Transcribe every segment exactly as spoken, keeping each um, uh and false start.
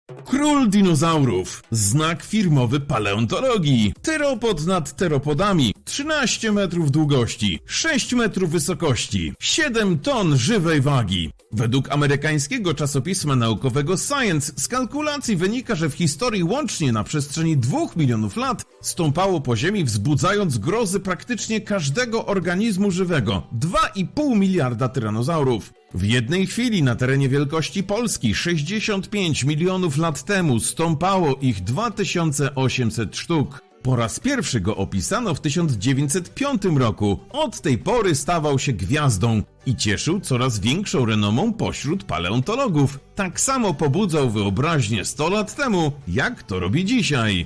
Król dinozaurów. Znak firmowy paleontologii. Teropod nad teropodami. trzynaście metrów długości. sześć metrów wysokości. siedem ton żywej wagi. Według amerykańskiego czasopisma naukowego Science z kalkulacji wynika, że w historii łącznie na przestrzeni dwóch milionów lat stąpało po ziemi, wzbudzając grozy praktycznie każdego organizmu żywego. dwa i pół miliarda tyranozaurów. W jednej chwili na terenie wielkości Polski sześćdziesiąt pięć milionów lat temu stąpało ich dwa tysiące osiemset sztuk. Po raz pierwszy go opisano w tysiąc dziewięćset piątym roku. Od tej pory stawał się gwiazdą i cieszył coraz większą renomą pośród paleontologów. Tak samo pobudzał wyobraźnię sto lat temu, jak to robi dzisiaj.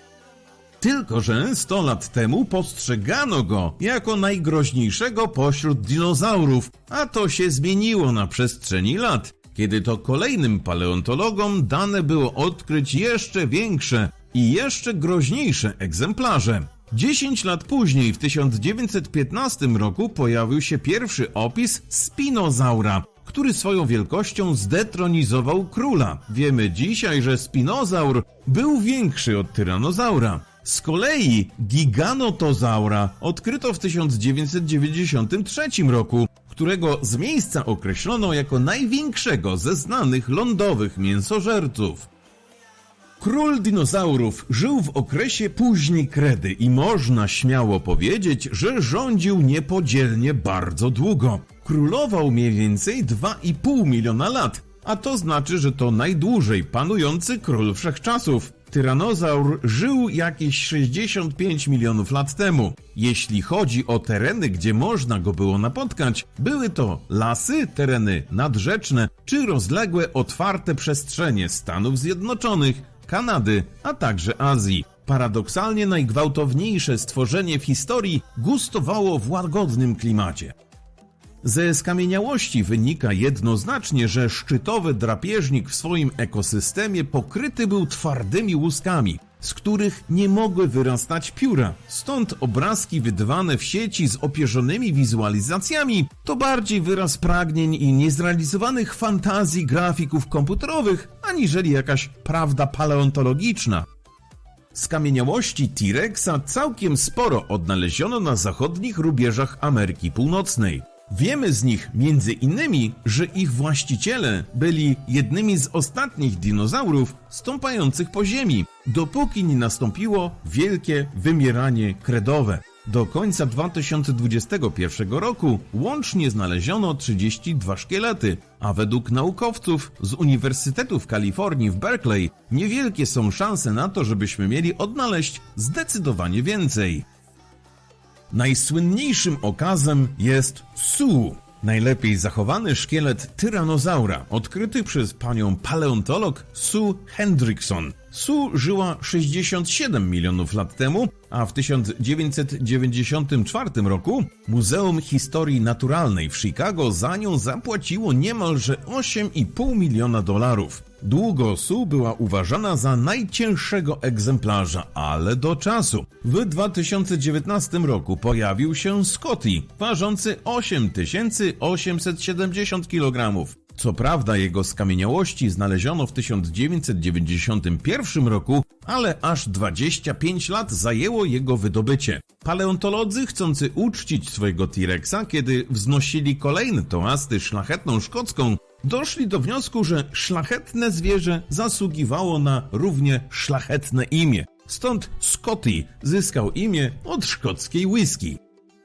Tylko że sto lat temu postrzegano go jako najgroźniejszego pośród dinozaurów, a to się zmieniło na przestrzeni lat, kiedy to kolejnym paleontologom dane było odkryć jeszcze większe i jeszcze groźniejsze egzemplarze. dziesięć lat później, w tysiąc dziewięćset piętnastym roku, pojawił się pierwszy opis spinozaura, który swoją wielkością zdetronizował króla. Wiemy dzisiaj, że spinozaur był większy od tyranozaura. Z kolei giganotozaura odkryto w tysiąc dziewięćset dziewięćdziesiątym trzecim roku, którego z miejsca określono jako największego ze znanych lądowych mięsożerców. Król dinozaurów żył w okresie późnej kredy i można śmiało powiedzieć, że rządził niepodzielnie bardzo długo. Królował mniej więcej dwa i pół miliona lat, a to znaczy, że to najdłużej panujący król wszechczasów. Tyranozaur żył jakieś sześćdziesiąt pięć milionów lat temu. Jeśli chodzi o tereny, gdzie można go było napotkać, były to lasy, tereny nadrzeczne czy rozległe, otwarte przestrzenie Stanów Zjednoczonych, Kanady, a także Azji. Paradoksalnie najgwałtowniejsze stworzenie w historii gustowało w łagodnym klimacie. Ze skamieniałości wynika jednoznacznie, że szczytowy drapieżnik w swoim ekosystemie pokryty był twardymi łuskami, z których nie mogły wyrastać pióra. Stąd obrazki wydawane w sieci z opierzonymi wizualizacjami to bardziej wyraz pragnień i niezrealizowanych fantazji grafików komputerowych, aniżeli jakaś prawda paleontologiczna. Skamieniałości T-Rexa całkiem sporo odnaleziono na zachodnich rubieżach Ameryki Północnej. Wiemy z nich między innymi, że ich właściciele byli jednymi z ostatnich dinozaurów stąpających po ziemi, dopóki nie nastąpiło wielkie wymieranie kredowe. Do końca dwa tysiące dwudziestego pierwszego roku łącznie znaleziono trzydzieści dwa szkielety, a według naukowców z Uniwersytetu w Kalifornii w Berkeley niewielkie są szanse na to, żebyśmy mieli odnaleźć zdecydowanie więcej. Najsłynniejszym okazem jest Sue, najlepiej zachowany szkielet tyranozaura, odkryty przez panią paleontolog Sue Hendrickson. Sue żyła sześćdziesiąt siedem milionów lat temu, a w tysiąc dziewięćset dziewięćdziesiątym czwartym roku Muzeum Historii Naturalnej w Chicago za nią zapłaciło niemalże osiem i pół miliona dolarów. Długo Sue była uważana za najcięższego egzemplarza, ale do czasu. W dwa tysiące dziewiętnastym roku pojawił się Scotty, ważący osiem tysięcy osiemset siedemdziesiąt kilogramów. Co prawda jego skamieniałości znaleziono w tysiąc dziewięćset dziewięćdziesiątym pierwszym roku, ale aż dwadzieścia pięć lat zajęło jego wydobycie. Paleontolodzy, chcący uczcić swojego T-Rexa, kiedy wznosili kolejne toasty szlachetną szkocką, doszli do wniosku, że szlachetne zwierzę zasługiwało na równie szlachetne imię. Stąd Scotty zyskał imię od szkockiej whisky.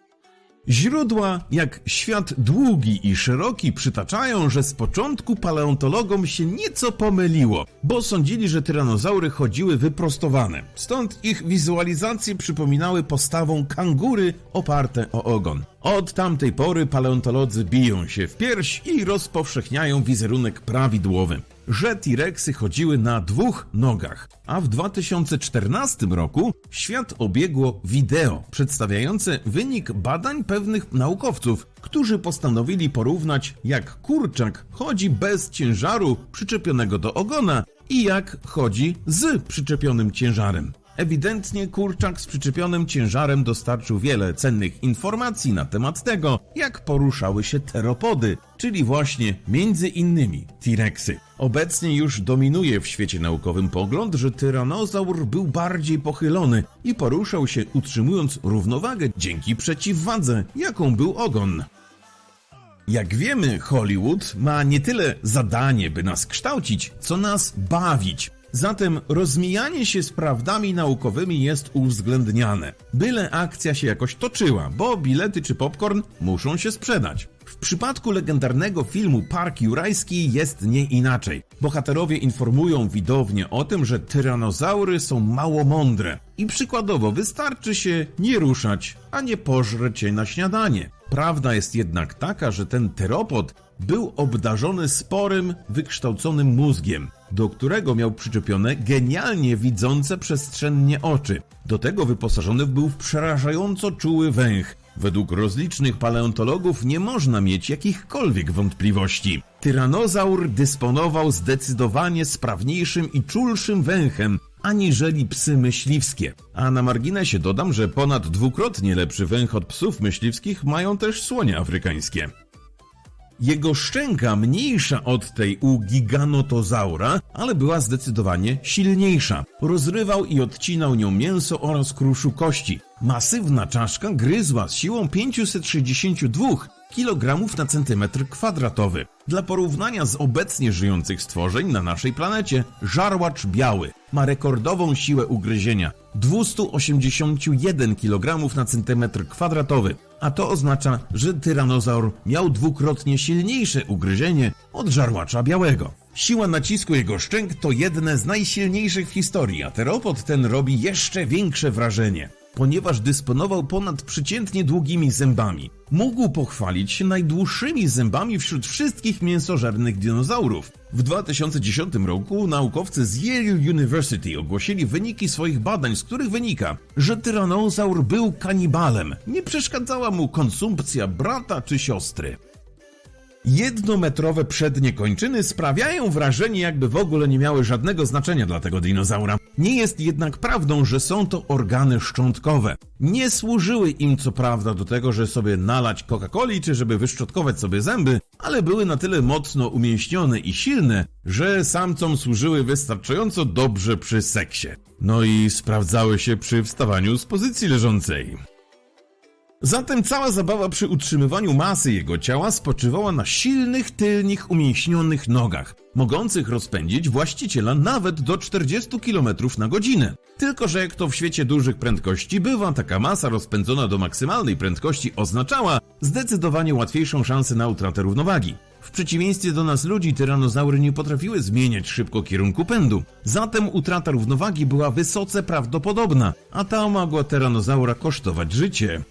Źródła, jak świat długi i szeroki, przytaczają, że z początku paleontologom się nieco pomyliło, bo sądzili, że tyranozaury chodziły wyprostowane. Stąd ich wizualizacje przypominały postawą kangury oparte o ogon. Od tamtej pory paleontolodzy biją się w pierś i rozpowszechniają wizerunek prawidłowy, że T-Rexy chodziły na dwóch nogach. A w dwa tysiące czternastym roku świat obiegło wideo przedstawiające wynik badań pewnych naukowców, którzy postanowili porównać, jak kurczak chodzi bez ciężaru przyczepionego do ogona i jak chodzi z przyczepionym ciężarem. Ewidentnie kurczak z przyczepionym ciężarem dostarczył wiele cennych informacji na temat tego, jak poruszały się teropody, czyli właśnie między innymi T-Rexy. Obecnie już dominuje w świecie naukowym pogląd, że tyranozaur był bardziej pochylony i poruszał się utrzymując równowagę dzięki przeciwwadze, jaką był ogon. Jak wiemy, Hollywood ma nie tyle zadanie, by nas kształcić, co nas bawić. Zatem rozmijanie się z prawdami naukowymi jest uwzględniane, byle akcja się jakoś toczyła, bo bilety czy popcorn muszą się sprzedać. W przypadku legendarnego filmu Park Jurajski jest nie inaczej. Bohaterowie informują widownię o tym, że tyranozaury są mało mądre i przykładowo wystarczy się nie ruszać, a nie pożreć je na śniadanie. Prawda jest jednak taka, że ten teropod był obdarzony sporym, wykształconym mózgiem, do którego miał przyczepione genialnie widzące przestrzennie oczy. Do tego wyposażony był w przerażająco czuły węch. Według rozlicznych paleontologów nie można mieć jakichkolwiek wątpliwości. Tyranozaur dysponował zdecydowanie sprawniejszym i czulszym węchem aniżeli psy myśliwskie. A na marginesie dodam, że ponad dwukrotnie lepszy węch od psów myśliwskich mają też słonie afrykańskie. Jego szczęka mniejsza od tej u giganotozaura, ale była zdecydowanie silniejsza. Rozrywał i odcinał nią mięso oraz kruszył kości. Masywna czaszka gryzła z siłą pięćset sześćdziesiąt dwa kilogramów na centymetr kwadratowy. Dla porównania z obecnie żyjących stworzeń na naszej planecie, żarłacz biały ma rekordową siłę ugryzienia dwieście osiemdziesiąt jeden kilogramów na centymetr kwadratowy, a to oznacza, że tyranozaur miał dwukrotnie silniejsze ugryzienie od żarłacza białego. Siła nacisku jego szczęk to jedne z najsilniejszych w historii, a teropod ten robi jeszcze większe wrażenie, ponieważ dysponował ponadprzeciętnie długimi zębami. Mógł pochwalić się najdłuższymi zębami wśród wszystkich mięsożernych dinozaurów. W dwa tysiące dziesiątym roku naukowcy z Yale University ogłosili wyniki swoich badań, z których wynika, że tyranozaur był kanibalem. Nie przeszkadzała mu konsumpcja brata czy siostry. Jednometrowe przednie kończyny sprawiają wrażenie, jakby w ogóle nie miały żadnego znaczenia dla tego dinozaura. Nie jest jednak prawdą, że są to organy szczątkowe. Nie służyły im co prawda do tego, żeby sobie nalać Coca-Coli czy żeby wyszczotkować sobie zęby, ale były na tyle mocno umięśnione i silne, że samcom służyły wystarczająco dobrze przy seksie. No i sprawdzały się przy wstawaniu z pozycji leżącej. Zatem cała zabawa przy utrzymywaniu masy jego ciała spoczywała na silnych, tylnych, umięśnionych nogach, mogących rozpędzić właściciela nawet do czterdziestu kilometrów na godzinę. Tylko że jak to w świecie dużych prędkości bywa, taka masa rozpędzona do maksymalnej prędkości oznaczała zdecydowanie łatwiejszą szansę na utratę równowagi. W przeciwieństwie do nas ludzi, tyranozaury nie potrafiły zmieniać szybko kierunku pędu. Zatem utrata równowagi była wysoce prawdopodobna, a ta mogła tyranozaura kosztować życie.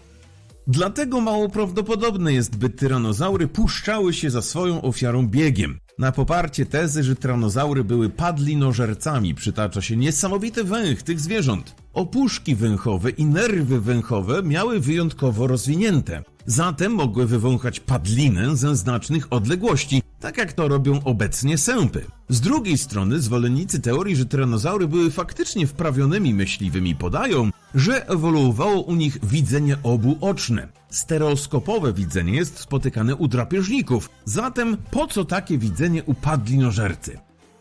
Dlatego mało prawdopodobne jest, by tyranozaury puszczały się za swoją ofiarą biegiem. Na poparcie tezy, że tyranozaury były padlinożercami, przytacza się niesamowity węch tych zwierząt. Opuszki węchowe i nerwy węchowe miały wyjątkowo rozwinięte. Zatem mogły wywąchać padlinę ze znacznych odległości, tak jak to robią obecnie sępy. Z drugiej strony zwolennicy teorii, że tyranozaury były faktycznie wprawionymi myśliwymi, podają, że ewoluowało u nich widzenie obuoczne. Stereoskopowe widzenie jest spotykane u drapieżników, zatem po co takie widzenie u padlinożercy?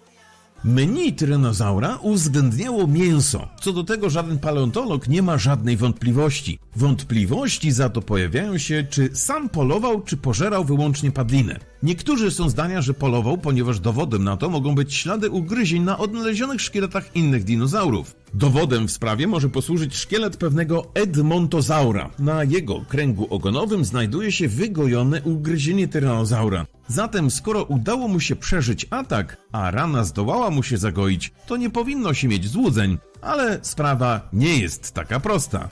Menu tyranozaura uwzględniało mięso. Co do tego żaden paleontolog nie ma żadnej wątpliwości. Wątpliwości za to pojawiają się, czy sam polował, czy pożerał wyłącznie padlinę. Niektórzy są zdania, że polował, ponieważ dowodem na to mogą być ślady ugryzień na odnalezionych szkieletach innych dinozaurów. Dowodem w sprawie może posłużyć szkielet pewnego Edmontozaura. Na jego kręgu ogonowym znajduje się wygojone ugryzienie tyranozaura. Zatem skoro udało mu się przeżyć atak, a rana zdołała mu się zagoić, to nie powinno się mieć złudzeń, ale sprawa nie jest taka prosta.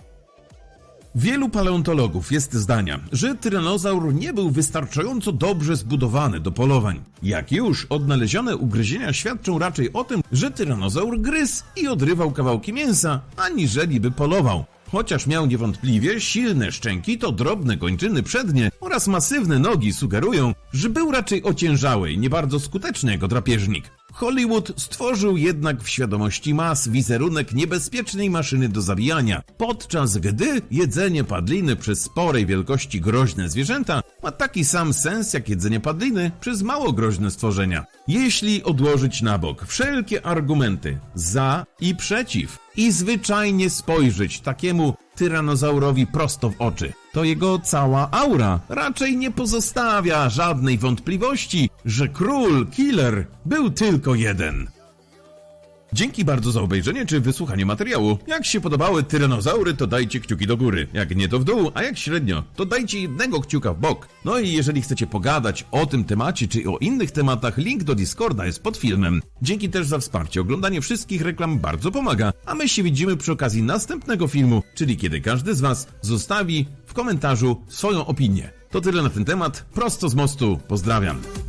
Wielu paleontologów jest zdania, że tyranozaur nie był wystarczająco dobrze zbudowany do polowań. Jak już, odnalezione ugryzienia świadczą raczej o tym, że tyranozaur gryzł i odrywał kawałki mięsa, aniżeli by polował. Chociaż miał niewątpliwie silne szczęki, to drobne kończyny przednie oraz masywne nogi sugerują, że był raczej ociężały i nie bardzo skuteczny jako drapieżnik. Hollywood stworzył jednak w świadomości mas wizerunek niebezpiecznej maszyny do zabijania, podczas gdy jedzenie padliny przez sporej wielkości groźne zwierzęta ma taki sam sens jak jedzenie padliny przez mało groźne stworzenia. Jeśli odłożyć na bok wszelkie argumenty za i przeciw i zwyczajnie spojrzeć takiemu tyranozaurowi prosto w oczy, to jego cała aura raczej nie pozostawia żadnej wątpliwości, że król killer był tylko jeden. Dzięki bardzo za obejrzenie czy wysłuchanie materiału. Jak się podobały tyranozaury, to dajcie kciuki do góry. Jak nie, to w dół, a jak średnio, to dajcie jednego kciuka w bok. No i jeżeli chcecie pogadać o tym temacie czy o innych tematach, link do Discorda jest pod filmem. Dzięki też za wsparcie. Oglądanie wszystkich reklam bardzo pomaga, a my się widzimy przy okazji następnego filmu, czyli kiedy każdy z was zostawi w komentarzu swoją opinię. To tyle na ten temat. Prosto z mostu. Pozdrawiam.